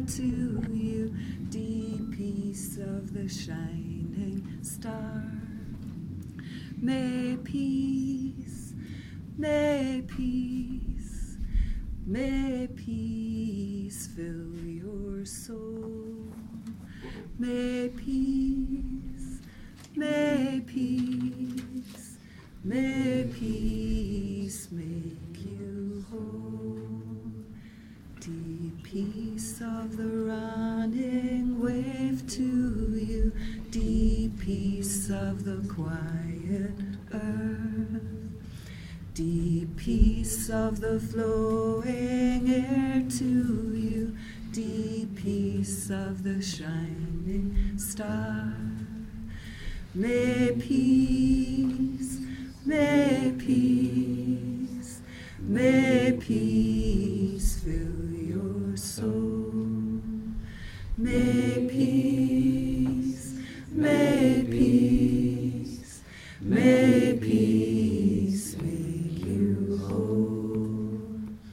to you, deep peace of the shining star. May peace, may peace, may peace fill your soul. May peace, may peace, may peace make you whole. Deep peace of the running wave to you, deep peace of the quiet earth, deep peace of the flowing air to you, deep peace of the shining star. May peace, may peace, may peace fill your soul. May peace, may peace, may peace make you whole.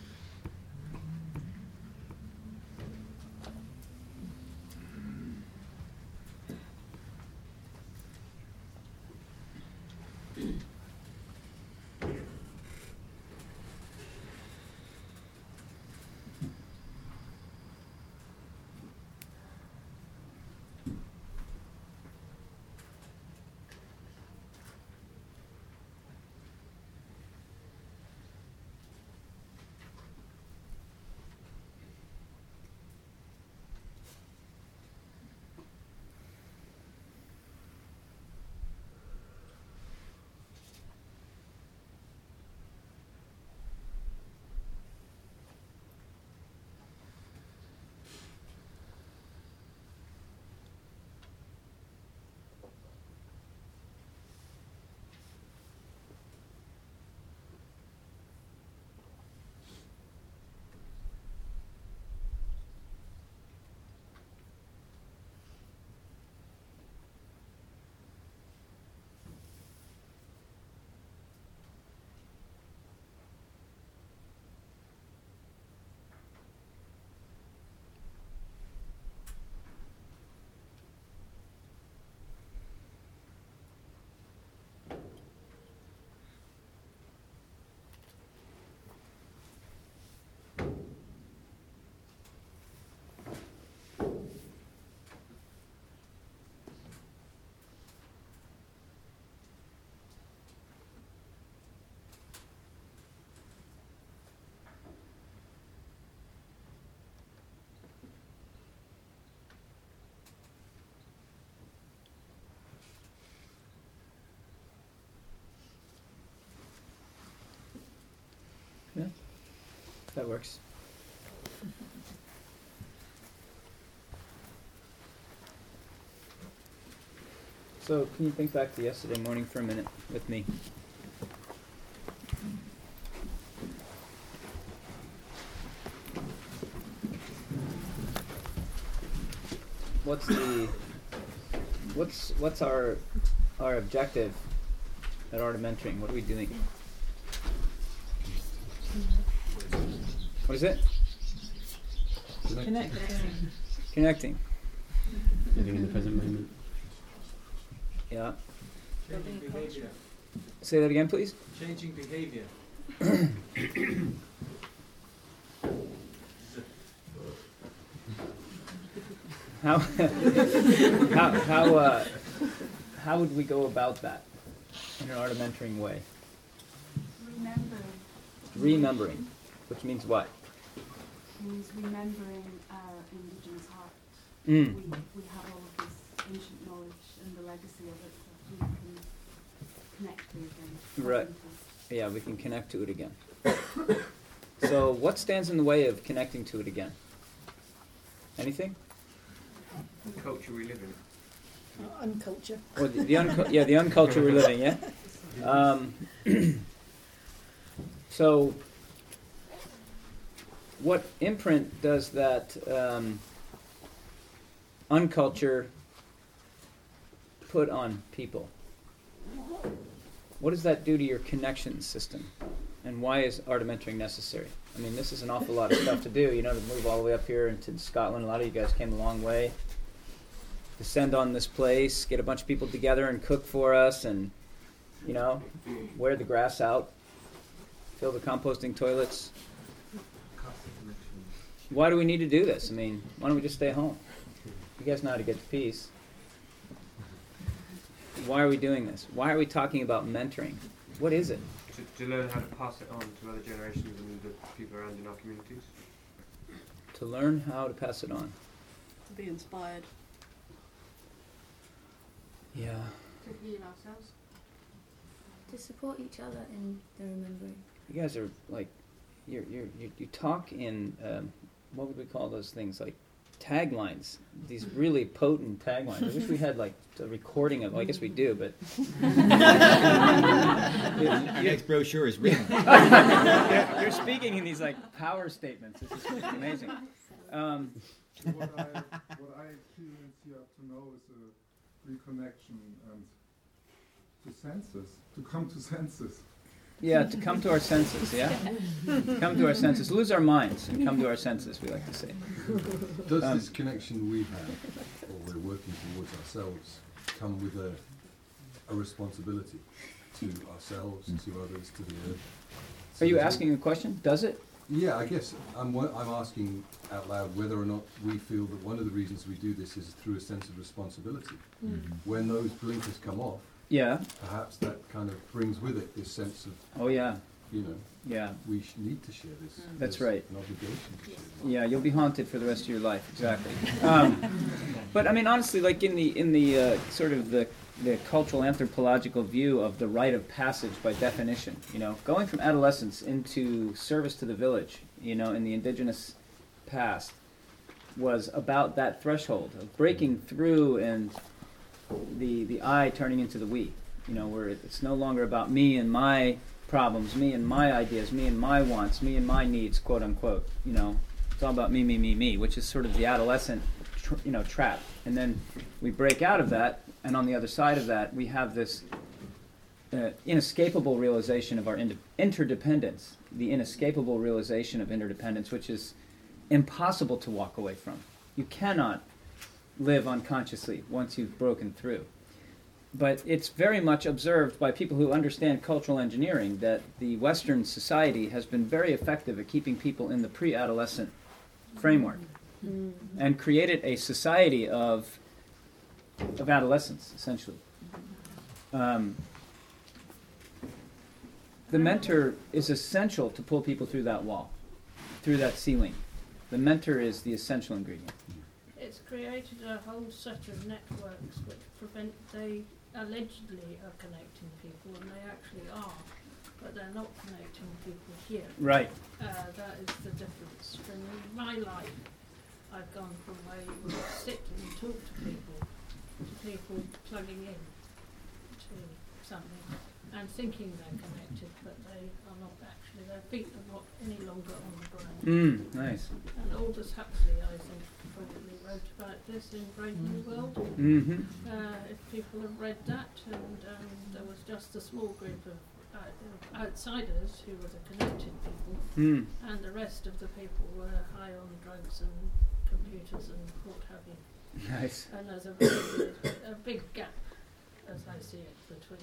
Yeah, that works. So, can you think back to yesterday morning for a minute with me? What's our objective at Art of Mentoring? What are we doing? What is it? Connecting. Living in the present moment. Yeah. Changing behavior. Say that again, please. Changing behavior. How would we go about that in an Art of Mentoring way? Remembering, which means what? Means remembering our indigenous heart. Mm. We have all of this ancient knowledge and the legacy of it that we can connect to again. Right. Yeah, we can connect to it again. So what stands in the way of connecting to it again? Anything? The culture we live in. Unculture. Or the unculture we're living, yeah? So what imprint does that unculture put on people? What does that do to your connection system? And And why is art of mentoring necessary? I mean, this is an awful lot of stuff to do, to move all the way up here into Scotland. A lot of you guys came a long way. Descend on this place, get a bunch of people together and cook for us and, wear the grass out, fill the composting toilets. Why do we need to do this? I mean, why don't we just stay home? You guys know how to get to peace. Why are we doing this? Why are we talking about mentoring? What is it? To learn how to pass it on to other generations and the people around in our communities. To learn how to pass it on. To be inspired. Yeah. To heal ourselves. To support each other in the remembering. You guys are like, you talk in, what would we call those things? Like taglines. These really potent taglines. I wish we had like a recording of. Well, I guess we do, but. The next brochure is written. You're speaking in these like power statements. This is amazing. What I experience here up to now is a reconnection and to senses, to come to senses. Yeah, to come to our senses, yeah? Come to our senses. Lose our minds and come to our senses, we like to say. Does this connection we have, or we're working towards ourselves, come with a responsibility to ourselves, to others, to the earth? Are you asking a question? Does it? Yeah, I guess I'm asking out loud whether or not we feel that one of the reasons we do this is through a sense of responsibility. Mm-hmm. When those blinkers come off, yeah, perhaps that kind of brings with it this sense of, yeah, yeah, we need to share this. That's There's right. An obligation to share this. Yeah, you'll be haunted for the rest of your life. Exactly. But I mean, honestly, like in the sort of the cultural anthropological view of the rite of passage by definition, going from adolescence into service to the village, in the indigenous past, was about that threshold of breaking through and the I turning into the we, where it's no longer about me and my problems, me and my ideas, me and my wants, me and my needs, quote unquote. It's all about me, which is sort of the adolescent, trap. And then we break out of that, and on the other side of that, we have this inescapable realization of our interdependence, the inescapable realization of interdependence, which is impossible to walk away from. You cannot live unconsciously once you've broken through. But it's very much observed by people who understand cultural engineering that the Western society has been very effective at keeping people in the pre-adolescent framework and created a society of adolescence, essentially. The mentor is essential to pull people through that wall, through that ceiling. The mentor is the essential ingredient. It's created a whole set of networks which they allegedly are connecting people, and they actually are, but they're not connecting people here. Right. That is the difference. In my life, I've gone from where you would sit and talk to people plugging in to something and thinking they're connected, but they are not actually. Their feet are not any longer on the ground. Nice. And Aldous Huxley, I think, probably wrote about this in Brave New World. Mm-hmm. If people have read that, and there was just a small group of outsiders who were the connected people, and the rest of the people were high on drugs and computers and what have you. Nice. And there's a big gap, as I see it, between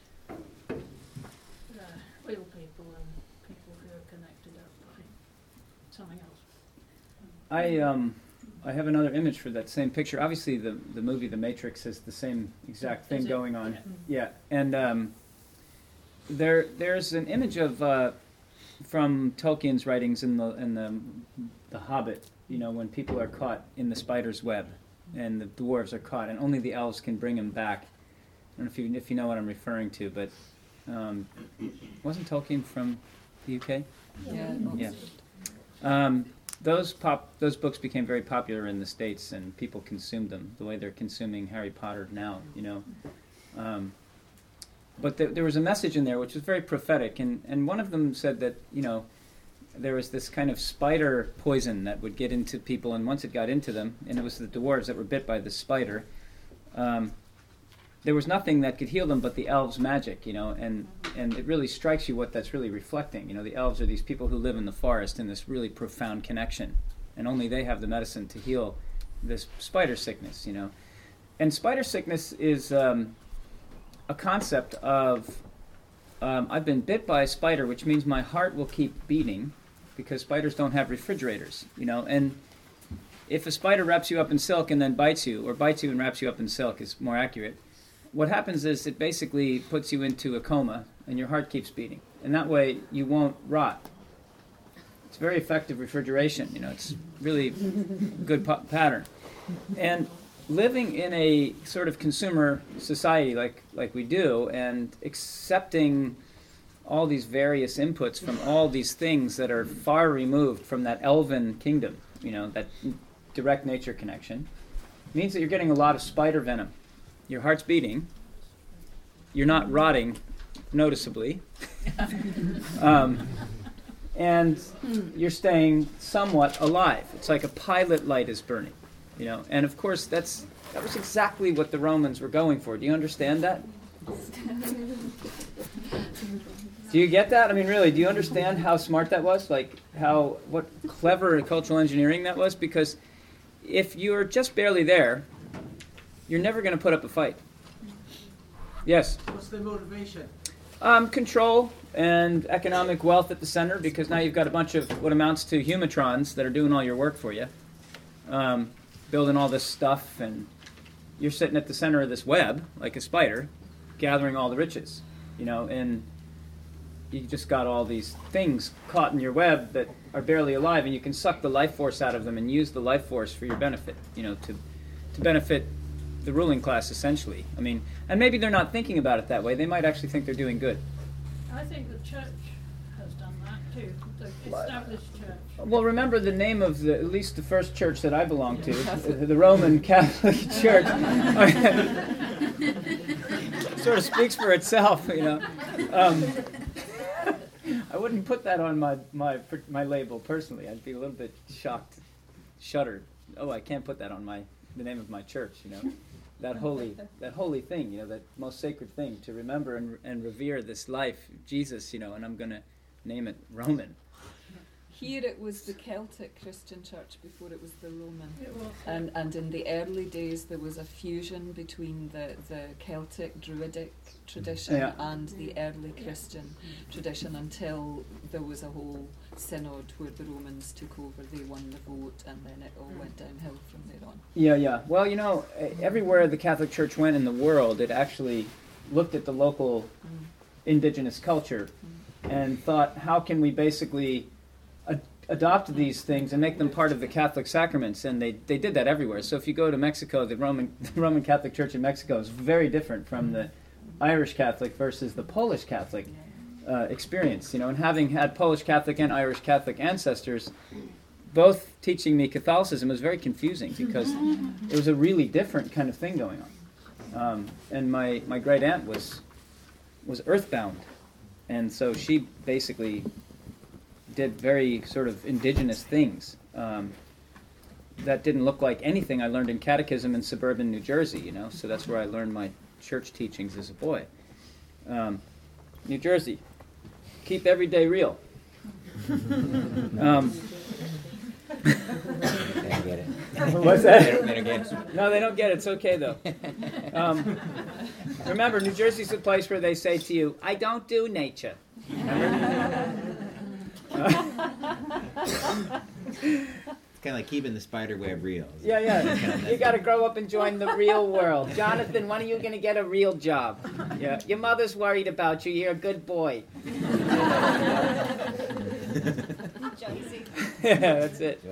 real people and people who are connected up by something else. I have another image for that same picture. Obviously, the movie The Matrix has the same exact thing going on. Yeah, and there's an image of from Tolkien's writings in the Hobbit. When people are caught in the spider's web, and the dwarves are caught, and only the elves can bring them back. I don't know if you know what I'm referring to, but wasn't Tolkien from the UK? Yeah. Those books became very popular in the States, and people consumed them the way they're consuming Harry Potter now. But there was a message in there which was very prophetic, and one of them said that there was this kind of spider poison that would get into people, and once it got into them, and it was the dwarves that were bit by the spider, there was nothing that could heal them but the elves' magic, and it really strikes you what that's really reflecting. The elves are these people who live in the forest in this really profound connection, and only they have the medicine to heal this spider sickness, And spider sickness is a concept of, I've been bit by a spider, which means my heart will keep beating, because spiders don't have refrigerators, and if a spider wraps you up in silk and then bites you, or bites you and wraps you up in silk is more accurate, what happens is it basically puts you into a coma and your heart keeps beating. And that way you won't rot. It's very effective refrigeration, it's really good pattern. And living in a sort of consumer society like we do, and accepting all these various inputs from all these things that are far removed from that elven kingdom, that direct nature connection, means that you're getting a lot of spider venom. Your heart's beating. You're not rotting noticeably. And you're staying somewhat alive. It's like a pilot light is burning, And of course, that was exactly what the Romans were going for. Do you understand that? Do you get that? I mean, really, do you understand how smart that was? What clever cultural engineering that was? Because if you're just barely there, you're never going to put up a fight. Yes? What's the motivation? Control and economic wealth at the center, because now you've got a bunch of what amounts to humatrons that are doing all your work for you, building all this stuff, and you're sitting at the center of this web, like a spider, gathering all the riches, and you just got all these things caught in your web that are barely alive, and you can suck the life force out of them and use the life force for your benefit, to benefit the ruling class, essentially. I mean, and maybe they're not thinking about it that way. They might actually think they're doing good. I think the church has done that too, the established church. Well, remember the name of at least the first church that I belonged to, the Roman Catholic Church. Sort of speaks for itself, I wouldn't put that on my label personally. I'd be a little bit shocked, shuddered. Oh, I can't put that on the name of my church, that holy thing, that most sacred thing, to remember and revere this life, Jesus, and I'm going to name it Roman. Here it was the Celtic Christian church before it was the Roman. It was. And in the early days there was a fusion between the Celtic Druidic tradition and the early Christian tradition, until there was a whole synod where the Romans took over, they won the vote, and then it all went downhill from there on. Yeah. Well, everywhere the Catholic Church went in the world, it actually looked at the local indigenous culture and thought, how can we basically adopt these things and make them part of the Catholic sacraments? And they did that everywhere. So if you go to Mexico, the Roman Catholic Church in Mexico is very different from the Irish Catholic versus the Polish Catholic experience. And having had Polish Catholic and Irish Catholic ancestors, both teaching me Catholicism was very confusing, because it was a really different kind of thing going on. And my great aunt was earthbound, and so she basically did very sort of indigenous things that didn't look like anything I learned in catechism in suburban New Jersey, So that's where I learned my church teachings as a boy. New Jersey, keep every day real. They don't get it. What's that? They don't get it. No, they don't get it. It's okay, though. Remember, New Jersey's the place where they say to you, I don't do nature. It's kind of like keeping the spider web real. Yeah. You got to grow up and join the real world. Jonathan, when are you going to get a real job? Yeah. Your mother's worried about you. You're a good boy. Josie. Yeah, that's it.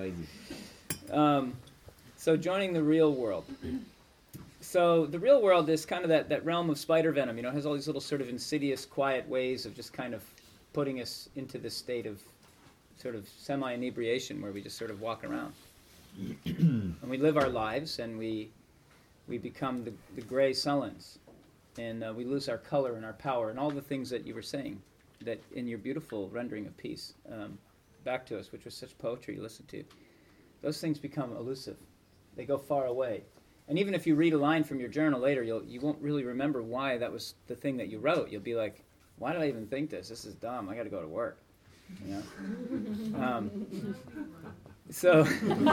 So joining the real world. So the real world is kind of that realm of spider venom. It has all these little sort of insidious, quiet ways of just kind of putting us into this state of sort of semi-inebriation where we just sort of walk around. And we live our lives, and we become the gray sullens, and we lose our color and our power and all the things that you were saying, that in your beautiful rendering of peace back to us, which was such poetry you listened to. Those things become elusive. They go far away. And even if you read a line from your journal later, you won't really remember why that was the thing that you wrote. You'll be like, why did I even think this? This is dumb. I got to go to work. You know? So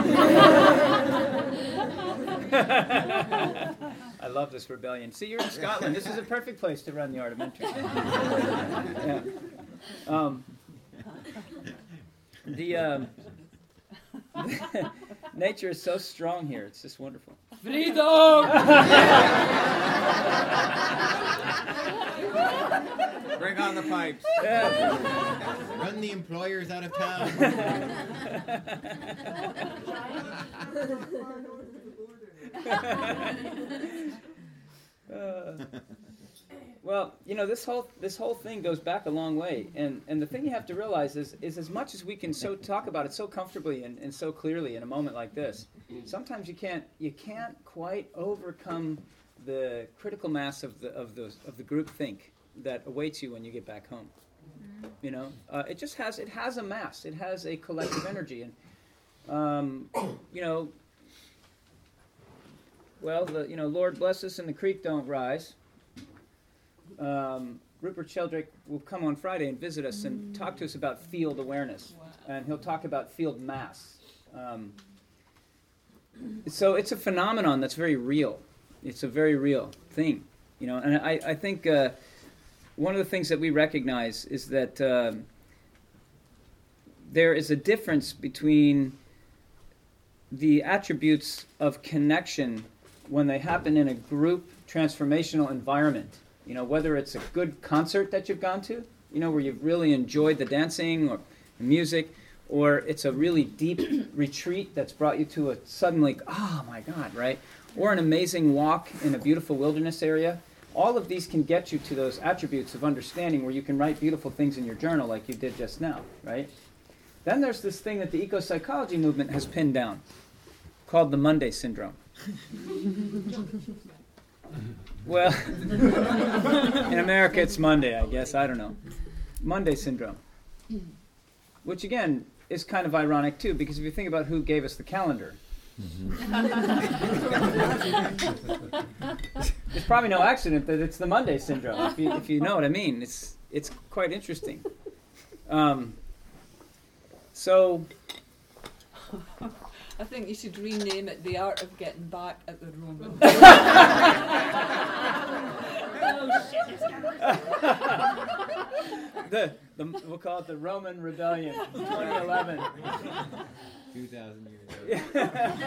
I love this rebellion. See, you're in Scotland. This is a perfect place to run the Art of Mentoring. Yeah. Nature is so strong here. It's just wonderful. Freedom! Bring on the pipes. Yeah. Run the employers out of town. Well, you know, this whole thing goes back a long way, and the thing you have to realize is as much as we can so talk about it so comfortably and so clearly in a moment like this, sometimes you can't quite overcome the critical mass of the group think that awaits you when you get back home. You know, it has a mass, it has a collective energy, and you know, well, Lord bless us and the creek don't rise. Rupert Sheldrake will come on Friday and visit us and talk to us about field awareness, and he'll talk about field mass. So it's a phenomenon that's very real. It's a very real thing, you know. And I think one of the things that we recognize is that there is a difference between the attributes of connection when they happen in a group transformational environment. You know, whether it's a good concert that you've gone to, you know, where you've really enjoyed the dancing or the music, or it's a really deep retreat that's brought you to a sudden, like, oh my God, right? Or an amazing walk in a beautiful wilderness area. All of these can get you to those attributes of understanding where you can write beautiful things in your journal like you did just now, right? Then there's this thing that the eco-psychology movement has pinned down called the Monday syndrome. Well, in America it's Monday, I guess. I don't know. Monday syndrome. Which, again, is kind of ironic, too, because if you think about who gave us the calendar, there's probably no accident that it's the Monday syndrome, if you know what I mean. It's quite interesting. So... I think you should rename it The Art of Getting Back at the Roman. We'll call it the Roman Rebellion, 2011. 2,000 years ago.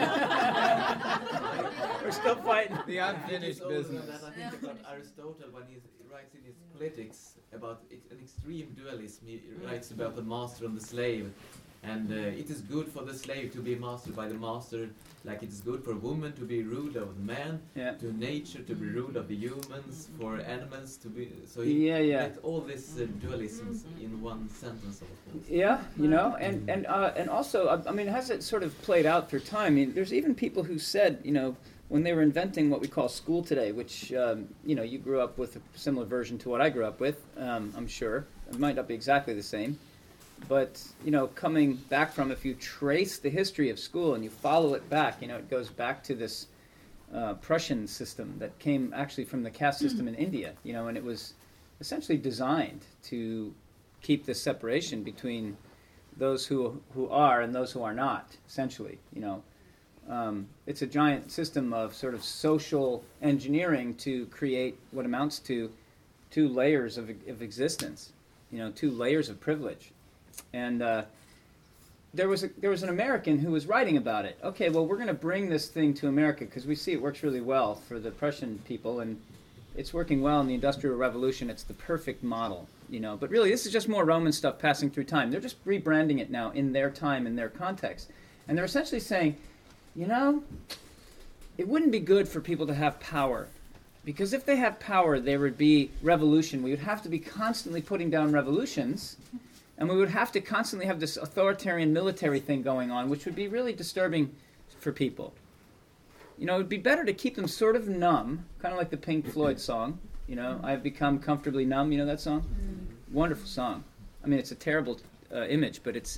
We're still fighting. The unfinished business. I think about Aristotle when he writes in his Politics about an extreme dualism. He writes about the master and the slave. And it is good for the slave to be mastered by the master, like it is good for a woman to be ruled of the man, to nature to be ruled of the humans, for animals to be... So he let all these dualisms in one sentence. Yeah, you know, and also, I mean, has it sort of played out through time? I mean, there's even people who said, you know, when they were inventing what we call school today, which, you know, you grew up with a similar version to what I grew up with, I'm sure. It might not be exactly the same. But, you know, coming back from, if you trace the history of school and you follow it back, you know, it goes back to this Prussian system that came actually from the caste system in India, you know, and it was essentially designed to keep this separation between those who are and those who are not, essentially, you know. It's a giant system of sort of social engineering to create what amounts to two layers of existence, you know, two layers of privilege. And there was an American who was writing about it. Okay, well, we're going to bring this thing to America because we see it works really well for the Prussian people, and it's working well in the Industrial Revolution. It's the perfect model, you know. But really, this is just more Roman stuff passing through time. They're just rebranding it now in their time, in their context. And they're essentially saying, you know, it wouldn't be good for people to have power. Because if they have power, there would be revolution. We would have to be constantly putting down revolutions. And we would have to constantly have this authoritarian military thing going on, which would be really disturbing for people. You know, it would be better to keep them sort of numb, kind of like the Pink Floyd song, you know, I've become comfortably numb, you know that song? Wonderful song. I mean, it's a terrible image, but it's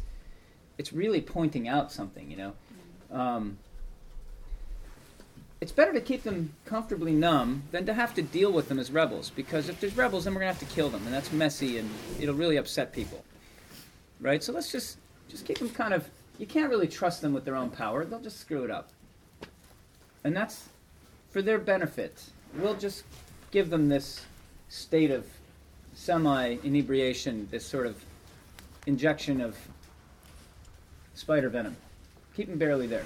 it's better to keep them comfortably numb than to have to deal with them as rebels, because if there's rebels, then we're going to have to kill them, and that's messy, and it'll really upset people. Right? So let's just keep them kind of, you can't really trust them with their own power. They'll just screw it up. And that's for their benefit. We'll just give them this state of semi-inebriation, this sort of injection of spider venom. Keep them barely there.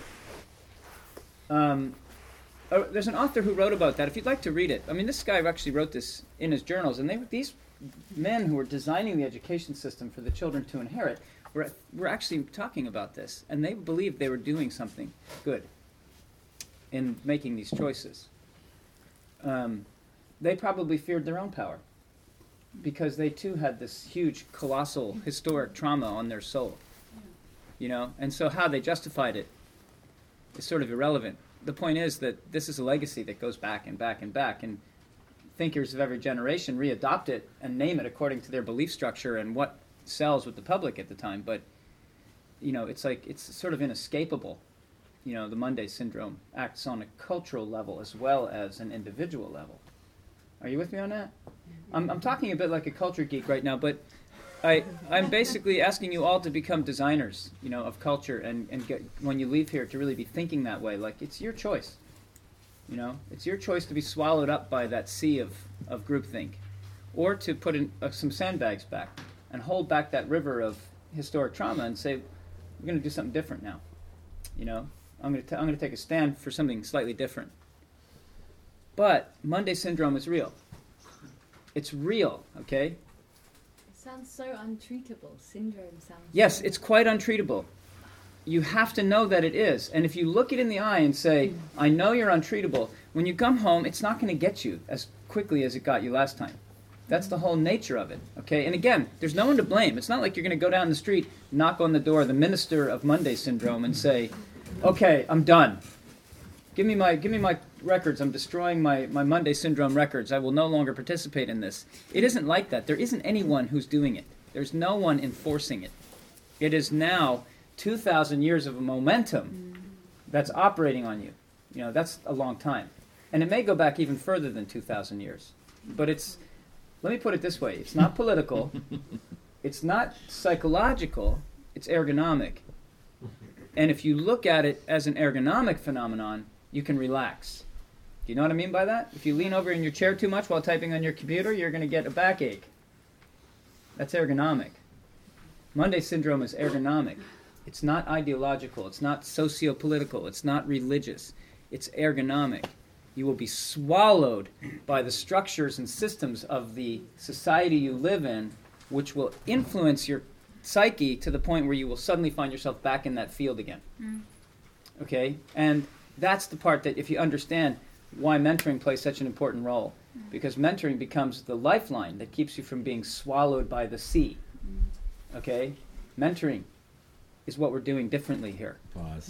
There's an author who wrote about that. If you'd like to read it, I mean, this guy actually wrote this in his journals, and these men who were designing the education system for the children to inherit were actually talking about this, and they believed they were doing something good in making these choices. They probably feared their own power, because they too had this huge, colossal, historic trauma on their soul. You know, and so how they justified it is sort of irrelevant. The point is that this is a legacy that goes back and back and back, and thinkers of every generation readopt it and name it according to their belief structure and what sells with the public at the time. But, you know, it's like, it's sort of inescapable. You know, the Monday Syndrome acts on a cultural level as well as an individual level. Are you with me on that? I'm talking a bit like a culture geek right now, but I'm basically asking you all to become designers, you know, of culture, and get, when you leave here, to really be thinking that way. Like, it's your choice. You know, it's your choice to be swallowed up by that sea of groupthink, or to put in some sandbags back and hold back that river of historic trauma and say, we're going to do something different now. You know, I'm going to take a stand for something slightly different. But Monday Syndrome is real. It's real, okay? Sounds so untreatable. Syndrome sounds. Yes, it's quite untreatable. You have to know that it is. And if you look it in the eye and say, I know you're untreatable, when you come home, it's not going to get you as quickly as it got you last time. That's the whole nature of it, okay? And again, there's no one to blame. It's not like you're going to go down the street, knock on the door of the minister of Monday Syndrome and say, okay, I'm done. Give me my records. I'm destroying my Monday Syndrome records. I will no longer participate in this. It isn't like that. There isn't anyone who's doing it. There's no one enforcing it. It is now 2,000 years of a momentum that's operating on you. You know, that's a long time. And it may go back even further than 2,000 years. But it's, let me put it this way, it's not political, it's not psychological, it's ergonomic. And if you look at it as an ergonomic phenomenon, you can relax. Do you know what I mean by that? If you lean over in your chair too much while typing on your computer, you're going to get a backache. That's ergonomic. Monday Syndrome is ergonomic. It's not ideological. It's not socio-political. It's not religious. It's ergonomic. You will be swallowed by the structures and systems of the society you live in, which will influence your psyche to the point where you will suddenly find yourself back in that field again. Okay? And that's the part that, if you understand why mentoring plays such an important role, because mentoring becomes the lifeline that keeps you from being swallowed by the sea. Okay? Mentoring is what we're doing differently here. Pause.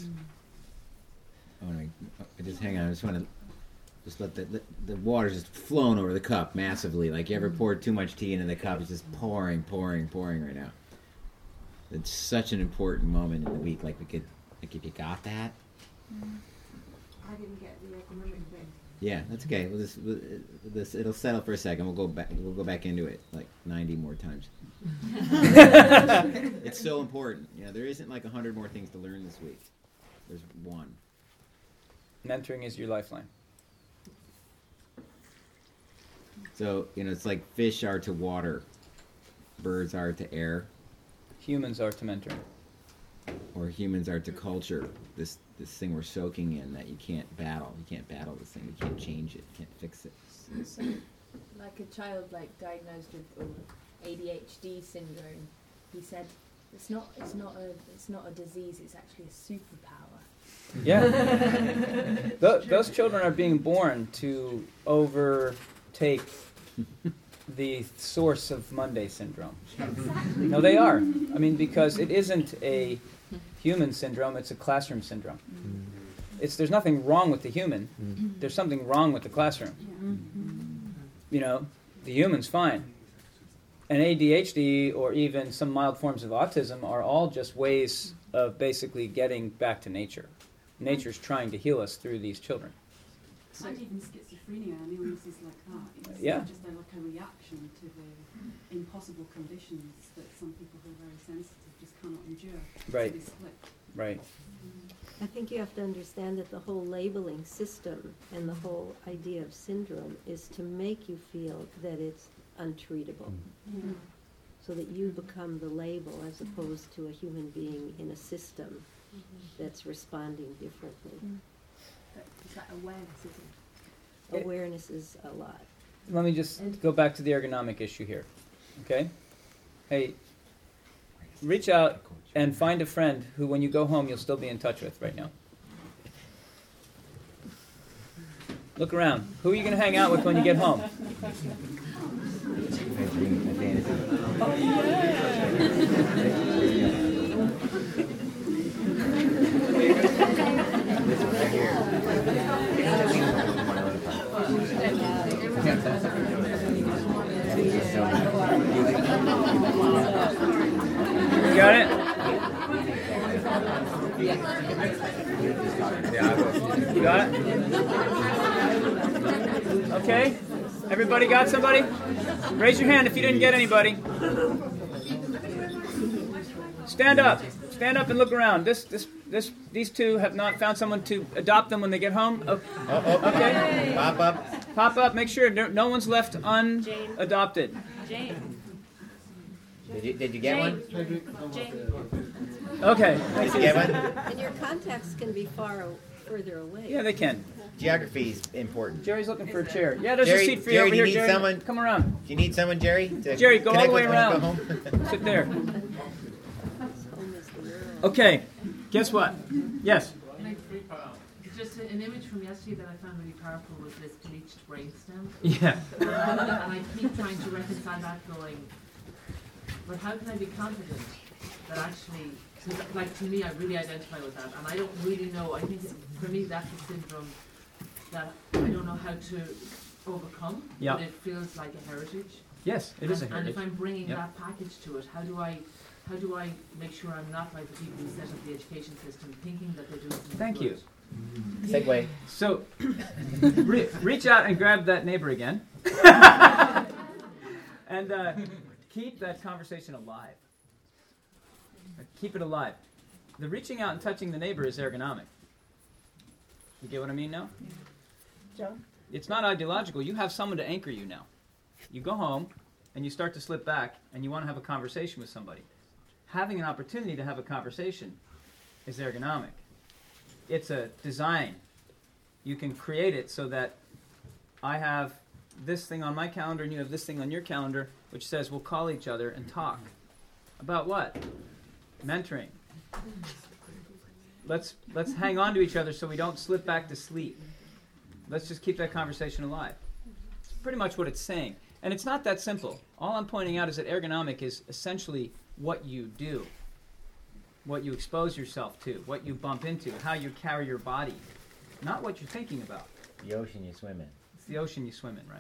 Just hang on. I just want to just let the water's just flowing over the cup massively. Like, you ever poured too much tea into the cup? It's just pouring right now. It's such an important moment in the week. Like, if you got that. I didn't get the economic thing. Yeah, that's okay. It'll settle for a second. We'll go back into it like 90 more times. It's so important. You know, there isn't like 100 more things to learn this week. There's one. Mentoring is your lifeline. So, you know, it's like fish are to water, birds are to air. Humans are to mentoring. Or humans are to culture. This thing we're soaking in that you can't battle. You can't battle this thing. You can't change it. You can't fix it. So, like a child diagnosed with ADHD syndrome, he said it's not a disease. It's actually a superpower. Yeah. Those children are being born to overtake the source of Monday Syndrome. No, they are. I mean, because it isn't a human syndrome, it's a classroom syndrome. There's nothing wrong with the human. There's something wrong with the classroom. You know, the human's fine. And ADHD, or even some mild forms of autism, are all just ways of basically getting back to nature. Nature's trying to heal us through these children. And even schizophrenia, and illnesses like that. It's Yeah. just like a reaction to the impossible conditions that some people who are very sensitive just cannot endure. Right. So they slip. Right. I think you have to understand that the whole labeling system and the whole idea of syndrome is to make you feel that it's untreatable. Yeah. So that you become the label as opposed to a human being in a system that's responding differently. Is that awareness, isn't it? Awareness is a lot. Let me just go back to the ergonomic issue here. Okay? Hey, reach out and find a friend who, when you go home, you'll still be in touch with right now. Look around. Who are you going to hang out with when you get home? You got it? You got it? Okay? Everybody got somebody? Raise your hand if you didn't get anybody. Stand up. Stand up and look around. These two have not found someone to adopt them when they get home. Okay. Pop up. Pop up. Make sure no one's left unadopted. Jane. Did you get one? Okay. Did you get one? And your contacts can be further away. Yeah, they can. Geography is important. Jerry's looking for a chair. Yeah, there's Jerry, a seat for you Jerry, over do you here, need Jerry. someone? Come around. Do you need someone, Jerry? Jerry, go all the way connect around. with when you go home? Sit there. Okay. Guess what? Yes. Just an image from yesterday that I found really powerful was this bleached brainstem. Yeah. And I keep trying to reconcile that going, but how can I be confident that actually, like to me, I really identify with that, and I don't really know, I think for me that's a syndrome that I don't know how to overcome, but it feels like a heritage. Yes, it is a heritage. And if I'm bringing that package to it, how do I make sure I'm not like the people who set up the education system thinking that they're doing something Thank good? you. Segue. So, reach out and grab that neighbor again. And keep that conversation alive. Keep it alive. The reaching out and touching the neighbor is ergonomic. You get what I mean now? John? It's not ideological. You have someone to anchor you now. You go home and you start to slip back and you want to have a conversation with somebody. Having an opportunity to have a conversation is ergonomic. It's a design. You can create it so that I have this thing on my calendar and you have this thing on your calendar, which says we'll call each other and talk. About what? Mentoring. Let's hang on to each other so we don't slip back to sleep. Let's just keep that conversation alive. It's pretty much what it's saying. And it's not that simple. All I'm pointing out is that ergonomic is essentially what you do, what you expose yourself to, what you bump into, how you carry your body, not what you're thinking about. The ocean you swim in. It's the ocean you swim in, right?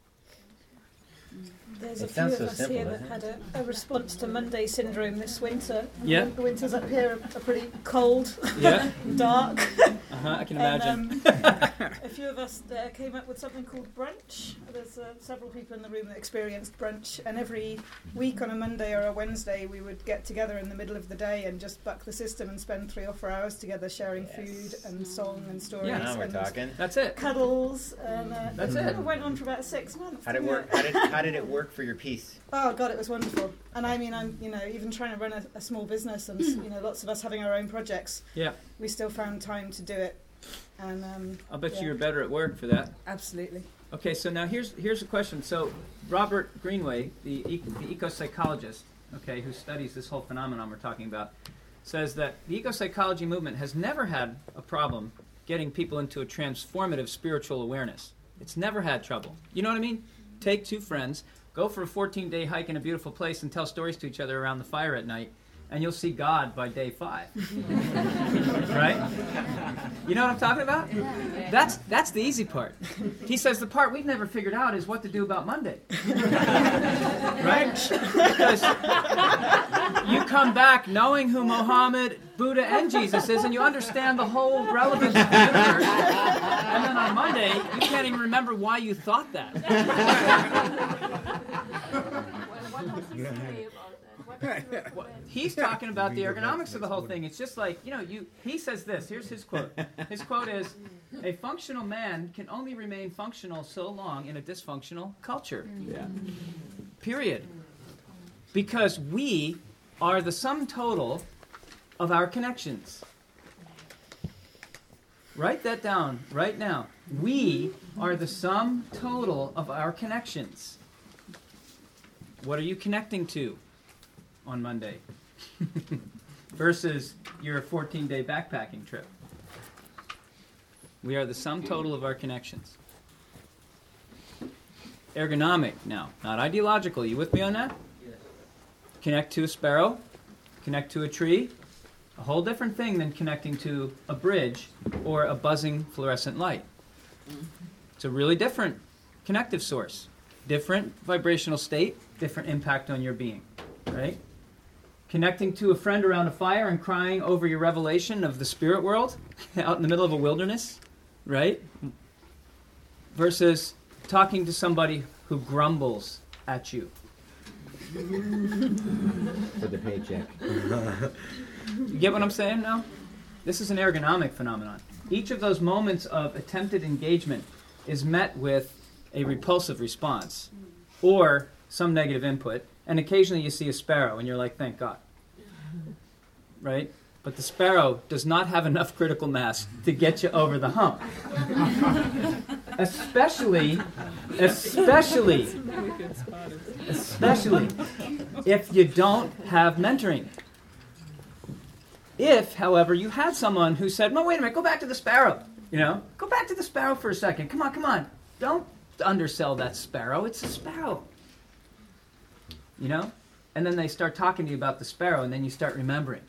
There's It a few sounds of so us simple, here that doesn't had a response to Monday syndrome this winter. Yeah. The winters up here are pretty cold, Yeah. dark. I can imagine. A few of us came up with something called brunch. There's several people in the room that experienced brunch, and every week on a Monday or a Wednesday we would get together in the middle of the day and just buck the system and spend 3 or 4 hours together sharing food and song and stories. Yeah, now we're and talking. That's it. Cuddles. And, That's it. it. Kind of went on for about 6 months. How did it didn't work? How did it work for your piece? Oh God, it was wonderful. And I mean, I'm even trying to run a small business, and lots of us having our own projects. Yeah. We still found time to do it, and I'll bet yeah. you're better at work for that. Absolutely. Okay, so now here's a question. So Robert Greenway, the eco-psychologist, okay, who studies this whole phenomenon we're talking about, says that the eco-psychology movement has never had a problem getting people into a transformative spiritual awareness. It's never had trouble. You know what I mean? Take 2 friends, go for a 14-day hike in a beautiful place and tell stories to each other around the fire at night, and you'll see God by day 5. Right? You know what I'm talking about? That's the easy part. He says the part we've never figured out is what to do about Monday. Right? Because you come back knowing who Muhammad, Buddha, and Jesus is, and you understand the whole relevance of the universe. And then on on Monday, you can't even remember why you thought that. He's talking about the ergonomics of the whole thing. It's just like, he says this. Here's his quote. His quote is, "A functional man can only remain functional so long in a dysfunctional culture." Yeah. Period. Because we are the sum total of our connections. Write that down right now. We are the sum total of our connections. What are you connecting to on Monday versus your 14-day backpacking trip? We are the sum total of our connections. Ergonomic now, not ideological. You with me on that? Yes. Connect to a sparrow, connect to a tree, a whole different thing than connecting to a bridge or a buzzing fluorescent light. It's a really different connective source. Different vibrational state, different impact on your being, right? Connecting to a friend around a fire and crying over your revelation of the spirit world out in the middle of a wilderness, right? Versus talking to somebody who grumbles at you. For the paycheck. You get what I'm saying now? This is an ergonomic phenomenon. Each of those moments of attempted engagement is met with a repulsive response or some negative input, and occasionally you see a sparrow and you're like, thank God. Right? But the sparrow does not have enough critical mass to get you over the hump. Especially if you don't have mentoring. If, however, you had someone who said, no, wait a minute, go back to the sparrow. Go back to the sparrow for a second. Come on. Don't undersell that sparrow. It's a sparrow. And then they start talking to you about the sparrow, and then you start remembering.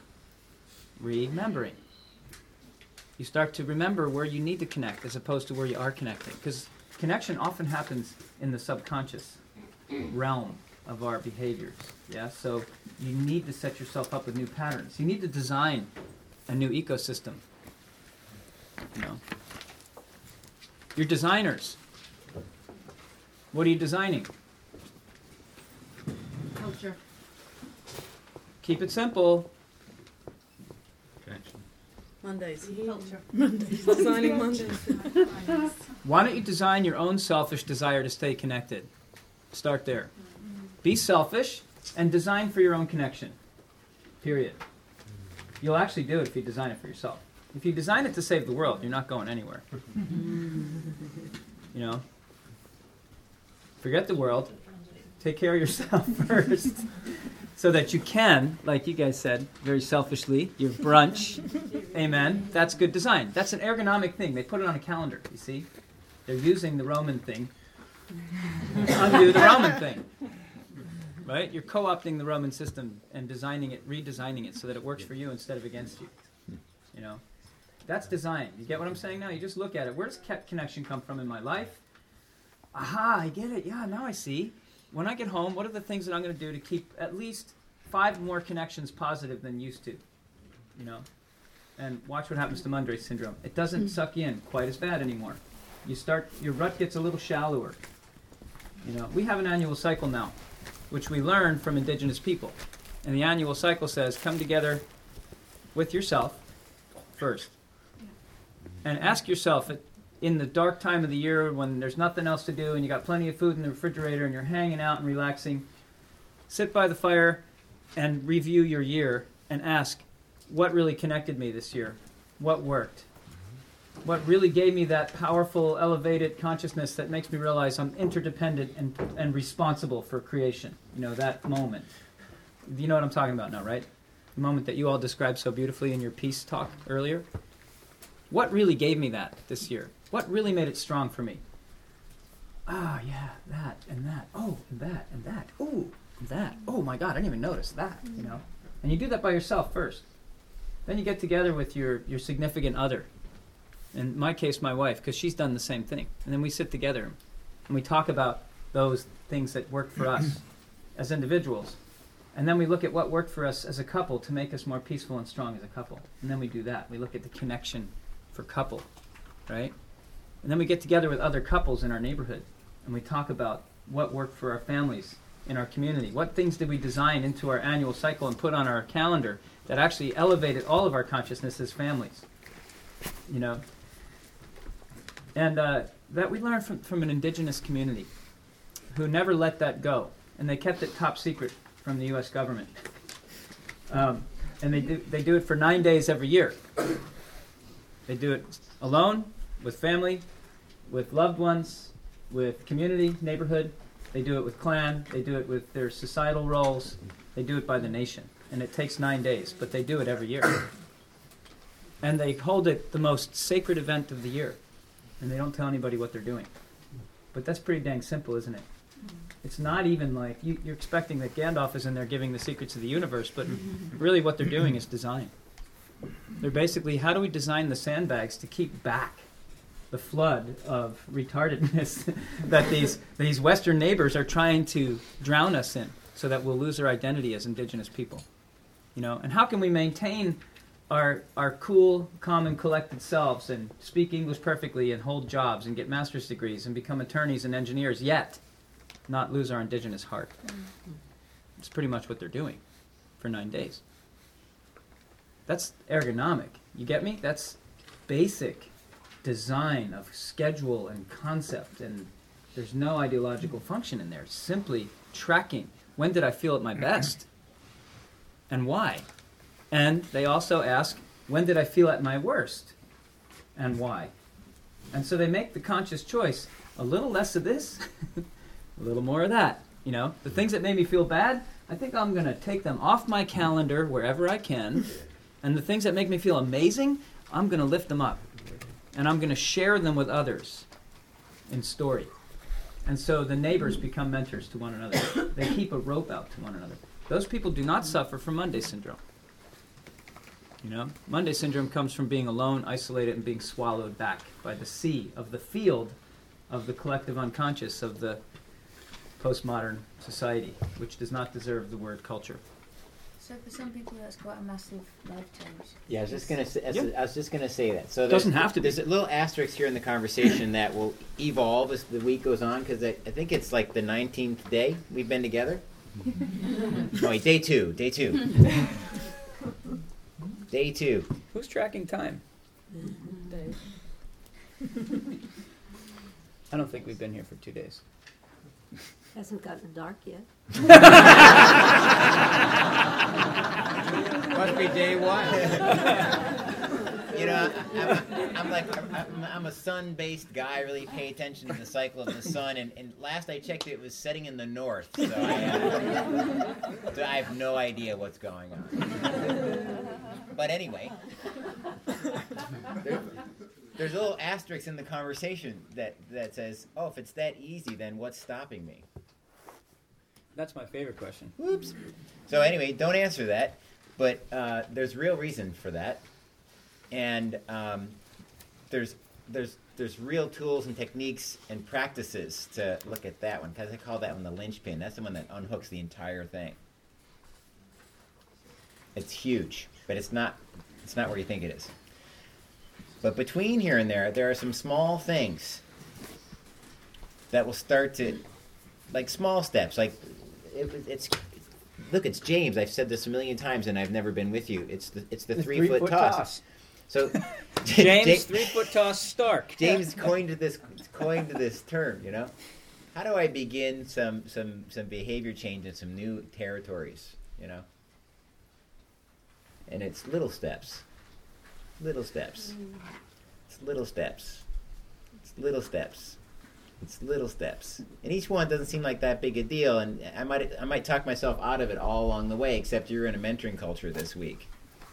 You start to remember where you need to connect as opposed to where you are connecting. Because connection often happens in the subconscious realm of our behaviors. Yeah, so you need to set yourself up with new patterns. You need to design a new ecosystem. You're designers. What are you designing? Culture. Keep it simple. Mondays. Culture. Mondays. Designing Mondays. Why don't you design your own selfish desire to stay connected? Start there. Be selfish and design for your own connection. Period. You'll actually do it if you design it for yourself. If you design it to save the world, you're not going anywhere. Forget the world. Take care of yourself first. So that you can, like you guys said, very selfishly, your brunch. Amen. That's good design. That's an ergonomic thing. They put it on a calendar, you see? They're using the Roman thing. Undo the Roman thing. Right? You're co-opting the Roman system and redesigning it so that it works for you instead of against you. That's design. You get what I'm saying now? You just look at it. Where does connection come from in my life? Aha, I get it. Yeah, now I see. When I get home, what are the things that I'm going to do to keep at least 5 more connections positive than used to? And watch what happens to Mundrake syndrome. It doesn't suck you in quite as bad anymore. Your rut gets a little shallower. We have an annual cycle now, which we learned from indigenous people. And the annual cycle says, come together with yourself first. And ask yourself, in the dark time of the year when there's nothing else to do and you got plenty of food in the refrigerator and you're hanging out and relaxing, sit by the fire and review your year and ask, what really connected me this year? What worked? What really gave me that powerful, elevated consciousness that makes me realize I'm interdependent and responsible for creation? That moment. You know what I'm talking about now, right? The moment that you all described so beautifully in your peace talk earlier. What really gave me that this year? What really made it strong for me? Ah, yeah, that and that. Oh, and that and that. Ooh, and that. Oh my God, I didn't even notice that. And you do that by yourself first. Then you get together with your significant other. In my case, my wife, because she's done the same thing. And then we sit together and we talk about those things that work for us as individuals. And then we look at what worked for us as a couple to make us more peaceful and strong as a couple. And then we do that. We look at the connection for couple, right? And then we get together with other couples in our neighborhood, and we talk about what worked for our families in our community. What things did we design into our annual cycle and put on our calendar that actually elevated all of our consciousness as families? You know? And that we learned from an indigenous community who never let that go. And they kept it top secret from the U.S. government. And they do it for 9 days every year. They do it alone, with family, with loved ones, with community, neighborhood. They do it with clan. They do it with their societal roles. They do it by the nation. And it takes 9 days, but they do it every year. And they hold it the most sacred event of the year. And they don't tell anybody what they're doing. But that's pretty dang simple, isn't it? It's not even like you're expecting that Gandalf is in there giving the secrets of the universe, but really what they're doing is design. They're basically, how do we design the sandbags to keep back the flood of retardedness that these Western neighbors are trying to drown us in, so that we'll lose our identity as indigenous people? You know, and how can we maintain our cool, calm, and collected selves and speak English perfectly and hold jobs and get master's degrees and become attorneys and engineers, yet not lose our indigenous heart? It's pretty much what they're doing for 9 days. That's ergonomic. You get me? That's basic design of schedule and concept, and there's no ideological function in there. It's simply tracking. When did I feel at my best? And why? And they also ask, when did I feel at my worst? And why? And so they make the conscious choice, a little less of this, a little more of that. You know, the things that made me feel bad, I think I'm going to take them off my calendar wherever I can. And the things that make me feel amazing, I'm going to lift them up. And I'm going to share them with others in story. And so the neighbors become mentors to one another. They keep a rope out to one another. Those people do not suffer from Monday syndrome. You know, Monday syndrome comes from being alone, isolated, and being swallowed back by the sea of the field of the collective unconscious of the postmodern society, which does not deserve the word culture. So for some people, that's quite a massive life change. Yeah, I was just gonna say that. So it doesn't have to be. There's a little asterisk here in the conversation that will evolve as the week goes on, because I think it's like the 19th day we've been together. No, wait, day two. Day 2. Who's tracking time? I don't think we've been here for 2 days. Hasn't gotten dark yet. Must be day 1. You know, I'm a sun-based guy. I really pay attention to the cycle of the sun. And last I checked, it was setting in the north. So I have no idea what's going on. But anyway, there's a little asterisk in the conversation that says, oh, if it's that easy, then what's stopping me? That's my favorite question. Whoops. So anyway, don't answer that. But there's real reason for that. And there's real tools and techniques and practices to look at that one, because I call that one the linchpin. That's the one that unhooks the entire thing. It's huge, but it's not where you think it is. But between here and there are some small things that will start to, like small steps. Like it's James. I've said this a million times, and I've never been with you. It's the 3-foot toss. So James 3-foot toss Stark. James coined this term. You know, how do I begin some behavior change in some new territories? You know, and it's little steps. Little steps. It's little steps. It's little steps. It's little steps. And each one doesn't seem like that big a deal, and I might talk myself out of it all along the way, except you're in a mentoring culture this week.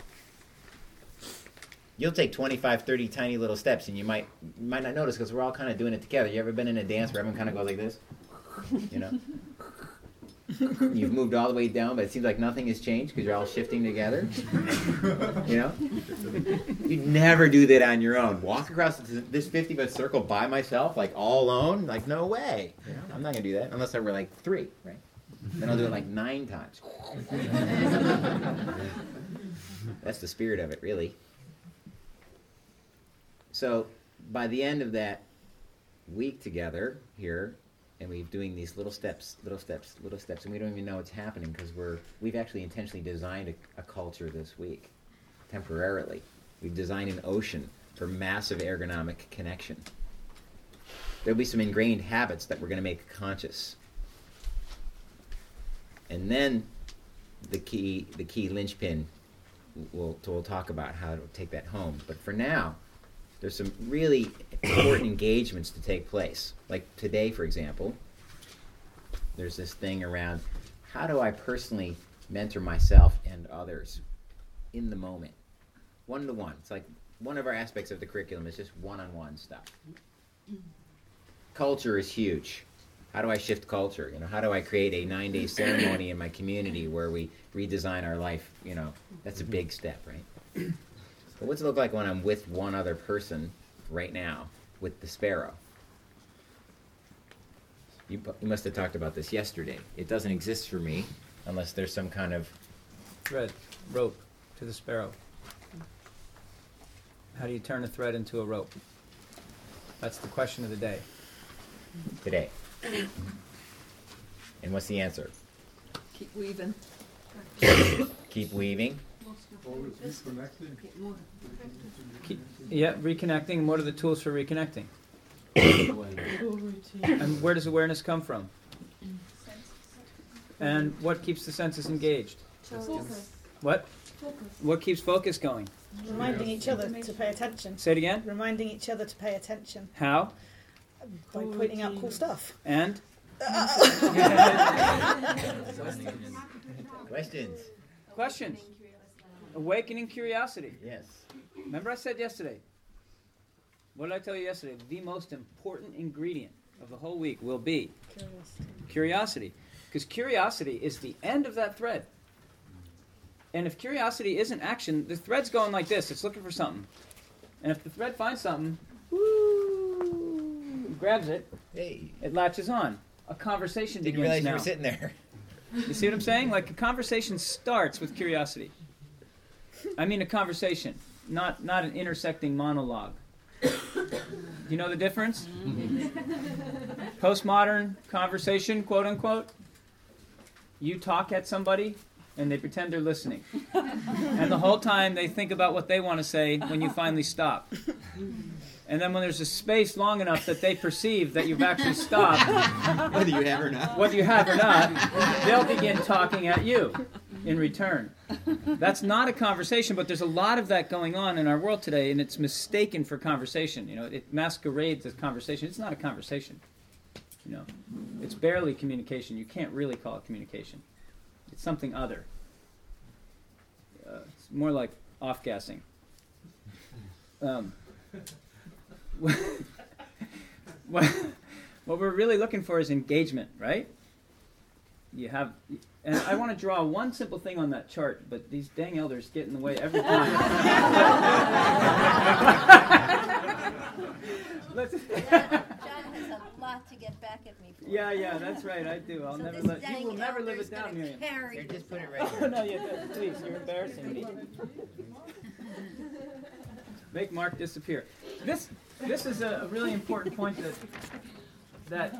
You'll take 25, 30 tiny little steps, and you might not notice, because we're all kind of doing it together. You ever been in a dance where everyone kind of goes like this? You know? You've moved all the way down, but it seems like nothing has changed because you're all shifting together. You know? You never do that on your own. Walk across this 50-foot circle by myself, like all alone? Like, no way. You know? I'm not going to do that unless I were like 3, right? Then I'll do it like 9 times. That's the spirit of it, really. So by the end of that week together here, and we're doing these little steps, and we don't even know it's happening because we've actually intentionally designed a culture this week, temporarily. We've designed an ocean for massive ergonomic connection. There'll be some ingrained habits that we're going to make conscious. And then the key linchpin, we'll talk about how to take that home. But for now, there's some really important engagements to take place. Like today, for example, there's this thing around how do I personally mentor myself and others in the moment, one-to-one. It's like one of our aspects of the curriculum is just one-on-one stuff. Culture is huge. How do I shift culture? How do I create a 9-day ceremony in my community where we redesign our life? That's a big step, right? But what's it look like when I'm with one other person right now, with the sparrow? You must have talked about this yesterday. It doesn't exist for me unless there's some kind of thread, rope to the sparrow. How do you turn a thread into a rope? That's the question of the day. Today. And what's the answer? Keep weaving. Keep weaving. Always reconnecting. Reconnecting. What are the tools for reconnecting? And where does awareness come from? And what keeps the senses engaged? Focus. What? Focus. What keeps focus going? Reminding each other to pay attention. Say it again? Reminding each other to pay attention. How? By pointing out cool stuff. And? Questions? Awakening curiosity. Yes. Remember I said yesterday, what did I tell you yesterday? The most important ingredient of the whole week will be curiosity. Because curiosity is the end of that thread. And if curiosity isn't action, the thread's going like this. It's looking for something. And if the thread finds something, grabs it, it latches on. A conversation Didn't begins realize now. you were sitting there. You see what I'm saying? Like a conversation starts with curiosity. I mean a conversation, not an intersecting monologue. You know the difference? Postmodern conversation, quote unquote. You talk at somebody and they pretend they're listening. And the whole time they think about what they want to say when you finally stop. And then when there's a space long enough that they perceive that you've actually stopped, whether you have or not, they'll begin talking at you in return. That's not a conversation, but there's a lot of that going on in our world today, and it's mistaken for conversation. It masquerades as conversation. It's not a conversation. It's barely communication. You can't really call it communication. It's something other. It's more like off-gassing. What we're really looking for is engagement, right? And I want to draw one simple thing on that chart, but these dang elders get in the way every time. John has a lot to get back at me for. Yeah, that's right, I do. You will never live it down, Miriam. Here, just put it right here. Oh, no, please, you're embarrassing me. Make Mark disappear. This is a really important point that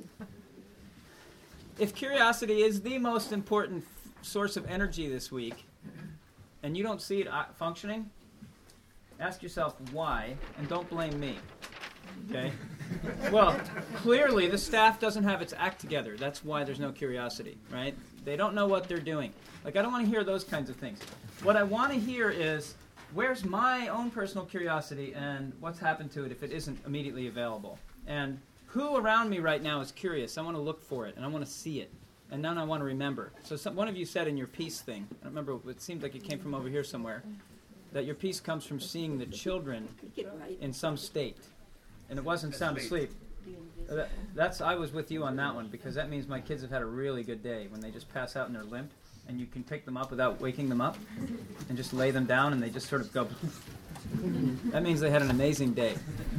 if curiosity is the most important source of energy this week, and you don't see it functioning, ask yourself why, and don't blame me. Okay? Well, clearly the staff doesn't have its act together. That's why there's no curiosity, right? They don't know what they're doing. I don't want to hear those kinds of things. What I want to hear is, where's my own personal curiosity and what's happened to it if it isn't immediately available? And who around me right now is curious? I want to look for it, and I want to see it. And then I want to remember. So one of you said in your peace thing, I don't remember, it seemed like it came from over here somewhere, that your peace comes from seeing the children in some state. And it wasn't sound asleep. I was with you on that one, because that means my kids have had a really good day when they just pass out and they're limp, and you can pick them up without waking them up, and just lay them down, and they just sort of go. That means they had an amazing day.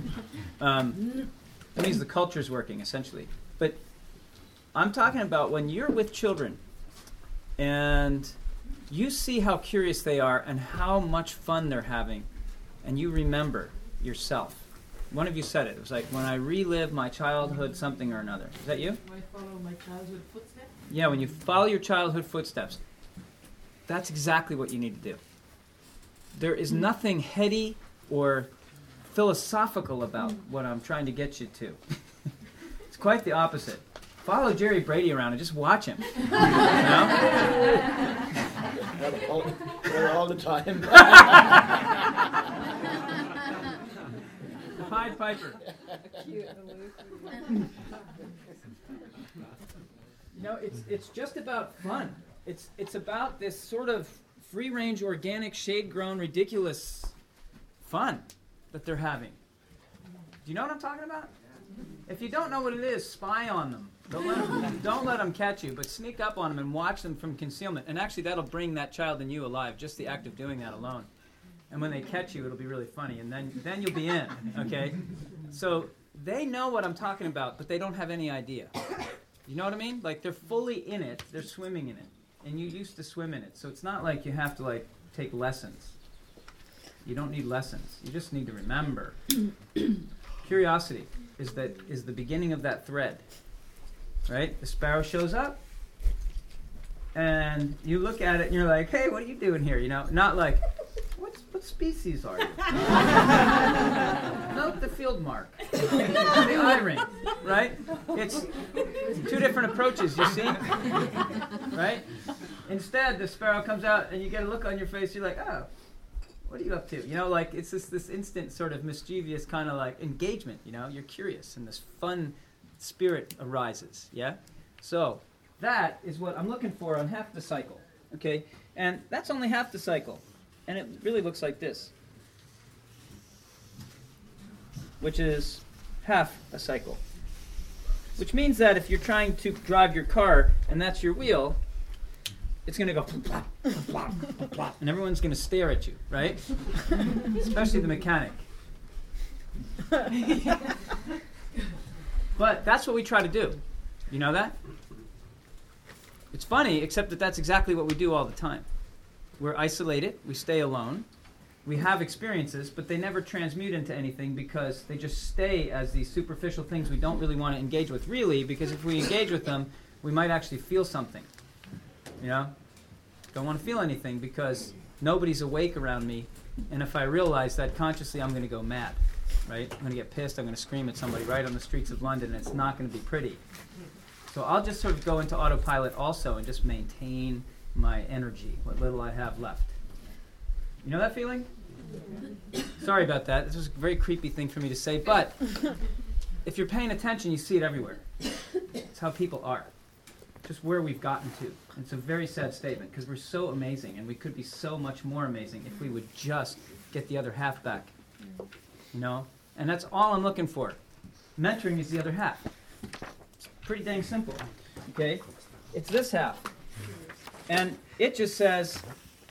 That means the culture's working, essentially. But I'm talking about when you're with children, and you see how curious they are and how much fun they're having, and you remember yourself. One of you said it. It was like, when I relive my childhood something or another. Is that you? When I follow my childhood footsteps? Yeah, when you follow your childhood footsteps. That's exactly what you need to do. There is nothing heady or philosophical about what I'm trying to get you to. It's quite the opposite. Follow Jerry Brady around and just watch him. You know? all the time. Pied Piper. It's just about fun. It's about this sort of free-range, organic, shade-grown, ridiculous fun that they're having. Do you know what I'm talking about? If you don't know what it is, spy on them. Don't let them catch you, but sneak up on them and watch them from concealment. And actually, that'll bring that child in you alive, just the act of doing that alone. And when they catch you, it'll be really funny, and then you'll be in, okay? So they know what I'm talking about, but they don't have any idea. You know what I mean? Like, they're fully in it. They're swimming in it. And you used to swim in it. So it's not like you have to, like, take lessons. You don't need lessons. You just need to remember. Curiosity is the beginning of that thread. Right? The sparrow shows up, and you look at it, and you're like, hey, what are you doing here? You know? Not like, what species are you? Note the field mark. The eye ring. Right? It's two different approaches, you see? Right? Instead, the sparrow comes out, and you get a look on your face, you're like, oh, what are you up to? You know, like, it's this instant sort of mischievous kind of like engagement, you know? You're curious, and this fun spirit arises, yeah? So, that is what I'm looking for on half the cycle, okay? And that's only half the cycle. And it really looks like this, which is half a cycle. Which means that if you're trying to drive your car, and that's your wheel, it's going to go plop, plop, plop, plop, plop, and everyone's going to stare at you, right? Especially the mechanic. But that's what we try to do. You know that? It's funny, except that that's exactly what we do all the time. We're isolated, we stay alone, we have experiences, but they never transmute into anything because they just stay as these superficial things we don't really want to engage with, really, because if we engage with them, we might actually feel something. You know? Don't want to feel anything because nobody's awake around me, and if I realize that consciously, I'm going to go mad. Right? I'm going to get pissed, I'm going to scream at somebody right on the streets of London, and it's not going to be pretty. So I'll just sort of go into autopilot also and just maintain my energy, what little I have left. You know that feeling? Sorry about that. This was a very creepy thing for me to say, but if you're paying attention, you see it everywhere. It's how people are. Just where we've gotten to. It's a very sad statement because we're so amazing, and we could be so much more amazing if we would just get the other half back. You know? And that's all I'm looking for. Mentoring is the other half. It's pretty dang simple. Okay? It's this half. And it just says,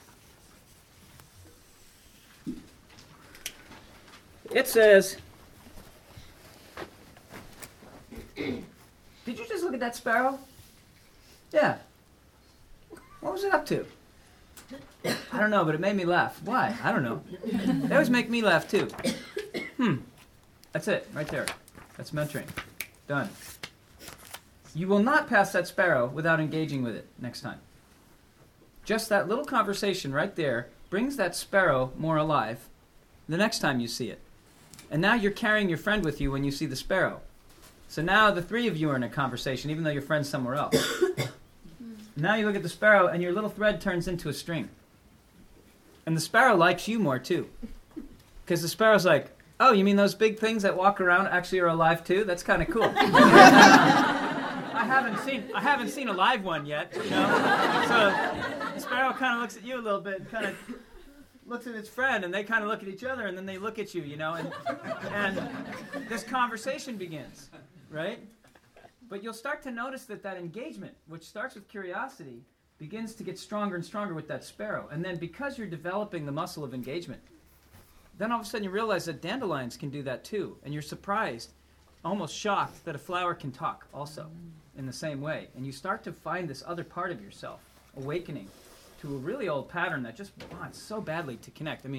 did you just look at that sparrow? Yeah. What was it up to? I don't know, but it made me laugh. Why? I don't know. They always make me laugh too. That's it, right there. That's mentoring. Done. You will not pass that sparrow without engaging with it next time. Just that little conversation right there brings that sparrow more alive the next time you see it. And now you're carrying your friend with you when you see the sparrow. So now the three of you are in a conversation, even though your friend's somewhere else. Now you look at the sparrow, and your little thread turns into a string. And the sparrow likes you more, too. Because the sparrow's like, oh, you mean those big things that walk around actually are alive, too? That's kind of cool. I haven't seen a live one yet, you know? So the sparrow kind of looks at you a little bit, kind of looks at its friend, and they kind of look at each other, and then they look at you, you know? And this conversation begins, right? But you'll start to notice that engagement, which starts with curiosity, begins to get stronger and stronger with that sparrow. And then because you're developing the muscle of engagement, then all of a sudden you realize that dandelions can do that too. And you're surprised, almost shocked, that a flower can talk also in the same way. And you start to find this other part of yourself awakening to a really old pattern that just wants so badly to connect. I mean,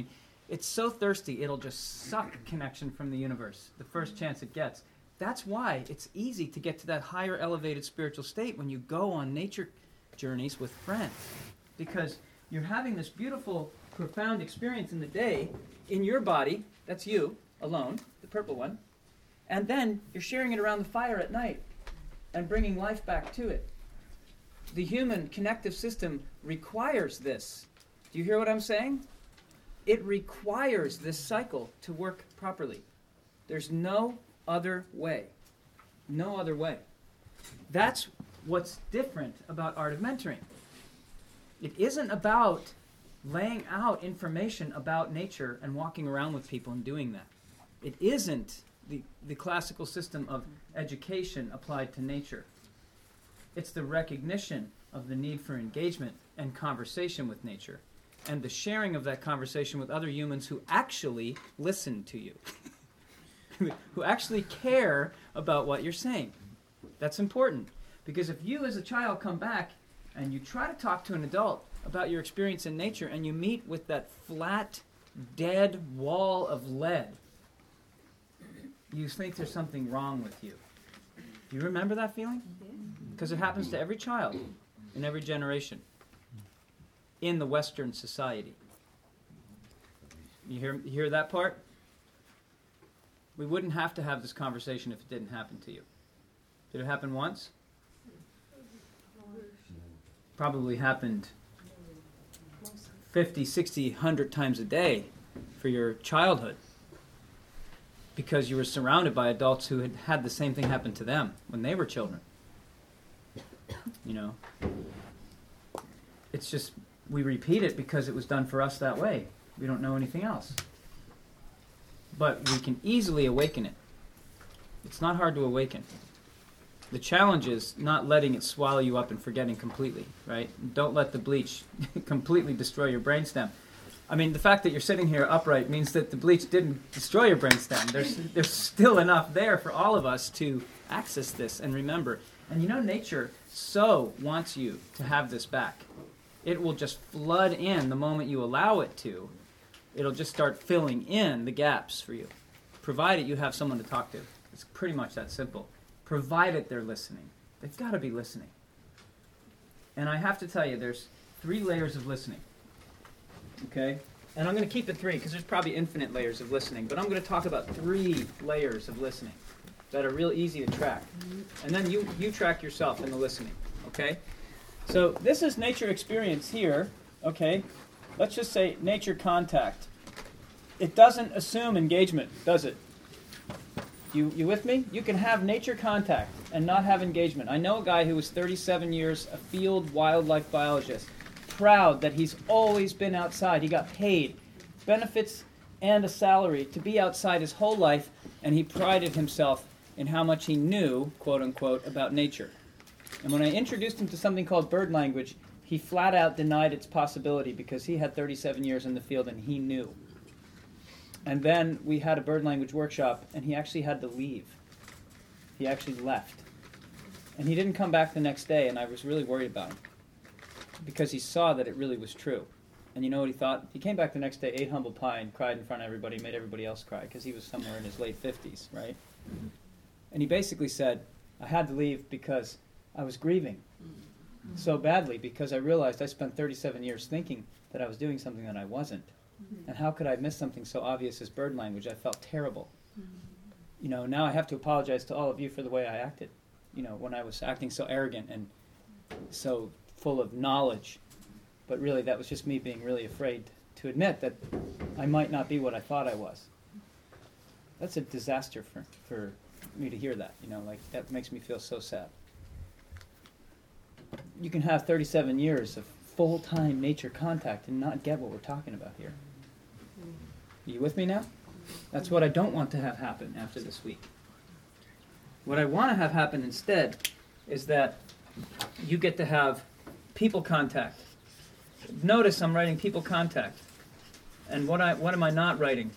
It's so thirsty, it'll just suck connection from the universe the first chance it gets. That's why it's easy to get to that higher elevated spiritual state when you go on nature journeys with friends. Because you're having this beautiful, profound experience in the day in your body, that's you, alone, the purple one, and then you're sharing it around the fire at night and bringing life back to it. The human connective system requires this. Do you hear what I'm saying? It requires this cycle to work properly. There's no other way. No other way. That's what's different about art of mentoring. It isn't about laying out information about nature and walking around with people and doing that. It isn't the classical system of education applied to nature. It's the recognition of the need for engagement and conversation with nature, and the sharing of that conversation with other humans who actually listen to you, who actually care about what you're saying. That's important, because if you as a child come back and you try to talk to an adult about your experience in nature and you meet with that flat, dead wall of lead, you think there's something wrong with you. Do you remember that feeling? Because it happens to every child in every generation in the Western society. You hear that part? We wouldn't have to have this conversation if it didn't happen to you. Did it happen once? Probably happened 50, 60, 100 times a day for your childhood, because you were surrounded by adults who had had the same thing happen to them when they were children. You know, it's just, we repeat it because it was done for us that way. We don't know anything else. But we can easily awaken it. It's not hard to awaken. The challenge is not letting it swallow you up and forgetting completely, right? Don't let the bleach completely destroy your brainstem. I mean, the fact that you're sitting here upright means that the bleach didn't destroy your brainstem. There's still enough there for all of us to access this and remember. And you know, nature so wants you to have this back. It will just flood in the moment you allow it to. It'll just start filling in the gaps for you, provided you have someone to talk to. It's pretty much that simple. Provided they're listening. They've got to be listening. And I have to tell you, there's 3 layers of listening. Okay? And I'm going to keep it 3 because there's probably infinite layers of listening. But I'm going to talk about 3 layers of listening that are real easy to track. And then you track yourself in the listening. Okay? So this is nature experience here. Okay? Let's just say nature contact. It doesn't assume engagement, does it? You with me? You can have nature contact and not have engagement. I know a guy who was 37 years, a field wildlife biologist, proud that he's always been outside. He got paid benefits and a salary to be outside his whole life, and he prided himself in how much he knew, quote unquote, about nature. And when I introduced him to something called bird language, he flat out denied its possibility because he had 37 years in the field and he knew. And then we had a bird language workshop, and he actually had to leave. He actually left. And he didn't come back the next day, and I was really worried about him because he saw that it really was true. And you know what he thought? He came back the next day, ate humble pie, and cried in front of everybody, made everybody else cry because he was somewhere in his late 50s, right? And he basically said, I had to leave because I was grieving so badly because I realized I spent 37 years thinking that I was doing something that I wasn't. And how could I miss something so obvious as bird language? I felt terrible. You know, now I have to apologize to all of you for the way I acted. You know, when I was acting so arrogant and so full of knowledge. But really, that was just me being really afraid to admit that I might not be what I thought I was. That's a disaster for me to hear that. You know, like, that makes me feel so sad. You can have 37 years of full-time nature contact and not get what we're talking about here. Are you with me now? That's what I don't want to have happen after this week. What I want to have happen instead is that you get to have people contact. Notice I'm writing people contact. And what am I not writing?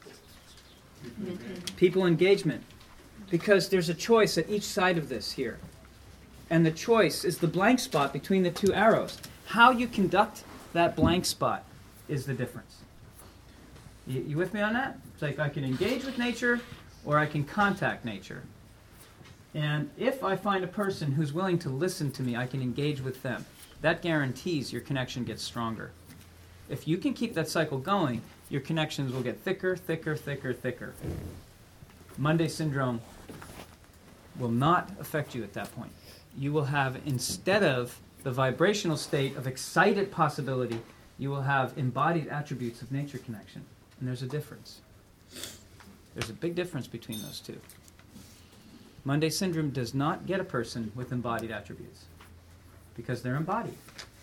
People engagement. Because there's a choice at each side of this here. And the choice is the blank spot between the 2 arrows. How you conduct that blank spot is the difference. You with me on that? It's like I can engage with nature or I can contact nature. And if I find a person who's willing to listen to me, I can engage with them. That guarantees your connection gets stronger. If you can keep that cycle going, your connections will get thicker, thicker, thicker, thicker. Monday syndrome will not affect you at that point. You will have, instead of the vibrational state of excited possibility, you will have embodied attributes of nature connection. And there's a difference. There's a big difference between those two. Monday syndrome does not get a person with embodied attributes because they're embodied.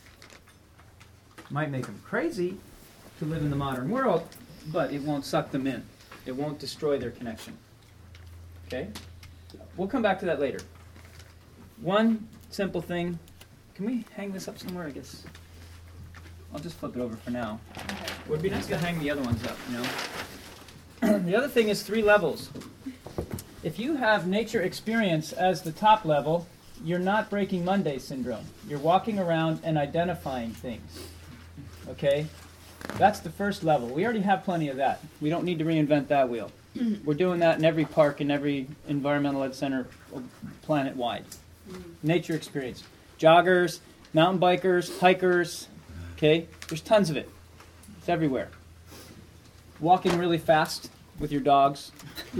Might make them crazy to live in the modern world, but it won't suck them in. It won't destroy their connection. Okay? We'll come back to that later. One simple thing. Can we hang this up somewhere, I guess? I'll just flip it over for now. It would be nice to hang the other ones up, you know? The other thing is 3 levels. If you have nature experience as the top level, you're not breaking Monday syndrome. You're walking around and identifying things. Okay? That's the first level. We already have plenty of that. We don't need to reinvent that wheel. We're doing that in every park, in every environmental ed center planet-wide. Nature experience. Joggers, mountain bikers, hikers. Okay? There's tons of it. It's everywhere. Walking really fast with your dogs.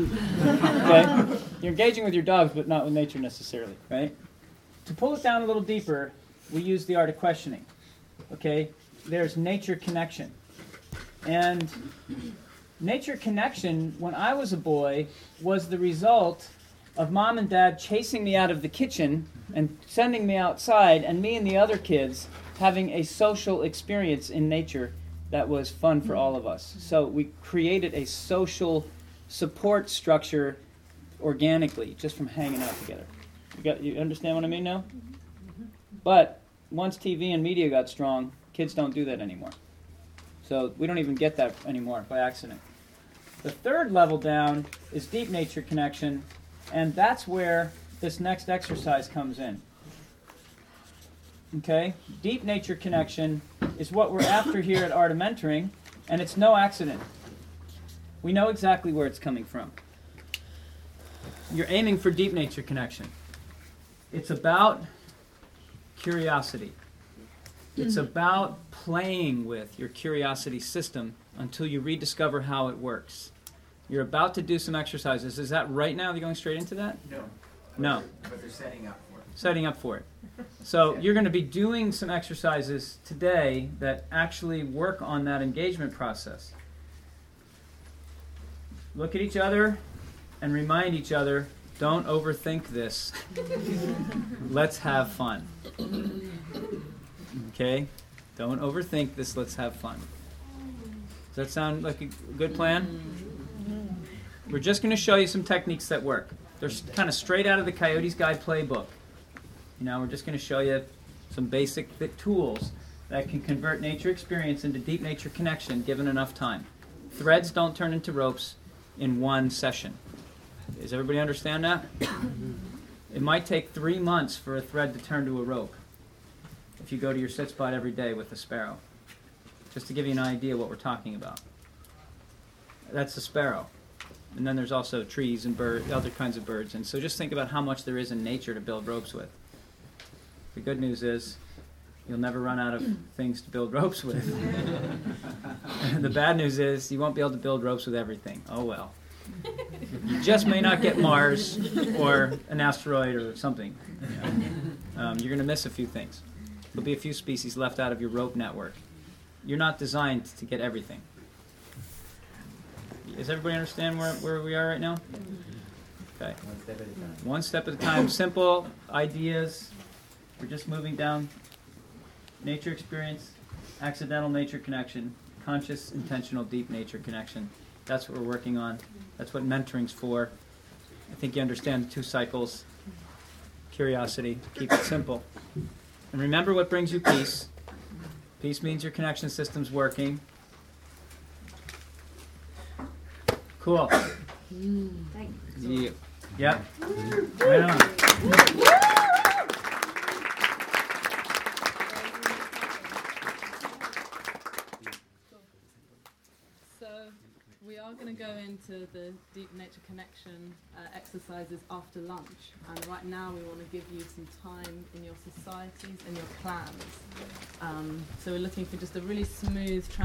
Okay? You're engaging with your dogs, but not with nature necessarily, right? To pull it down a little deeper, we use the art of questioning. Okay? There's nature connection. And nature connection, when I was a boy, was the result of mom and dad chasing me out of the kitchen and sending me outside, and me and the other kids having a social experience in nature that was fun for all of us. So we created a social support structure organically, just from hanging out together. You understand what I mean now? But once TV and media got strong, kids don't do that anymore. So we don't even get that anymore by accident. The third level down is deep nature connection, and that's where this next exercise comes in. Okay? Deep nature connection is what we're after here at Art of Mentoring, and it's no accident. We know exactly where it's coming from. You're aiming for deep nature connection. It's about curiosity. It's about playing with your curiosity system until you rediscover how it works. You're about to do some exercises. Is that right now? Are you going straight into that? No. No. But they're setting up for it. Setting up for it. So you're going to be doing some exercises today that actually work on that engagement process. Look at each other and remind each other, don't overthink this. Let's have fun. Okay? Don't overthink this. Let's have fun. Does that sound like a good plan? We're just going to show you some techniques that work. They're kind of straight out of the Coyote's Guide playbook. You know, we're just going to show you some basic tools that can convert nature experience into deep nature connection given enough time. Threads don't turn into ropes in one session. Does everybody understand that? It might take 3 months for a thread to turn to a rope if you go to your sit spot every day with a sparrow. Just to give you an idea what we're talking about. That's a sparrow. And then there's also trees and birds, other kinds of birds. And so just think about how much there is in nature to build ropes with. The good news is you'll never run out of things to build ropes with. The bad news is you won't be able to build ropes with everything. Oh well. You just may not get Mars or an asteroid or something. You're going to miss a few things. There'll be a few species left out of your rope network. You're not designed to get everything. Does everybody understand where we are right now? Okay. One step at a time. One step at a time. Simple ideas. We're just moving down. Nature experience, accidental nature connection, conscious, intentional, deep nature connection. That's what we're working on. That's what mentoring's for. I think you understand the 2 cycles. Curiosity. Keep it simple. And remember what brings you peace. Peace means your connection system's working. Cool. Thank you. Yeah. Right on. So We are going to go into the deep nature connection exercises after lunch, and right now we want to give you some time in your societies and your clans. So we're looking for just a really smooth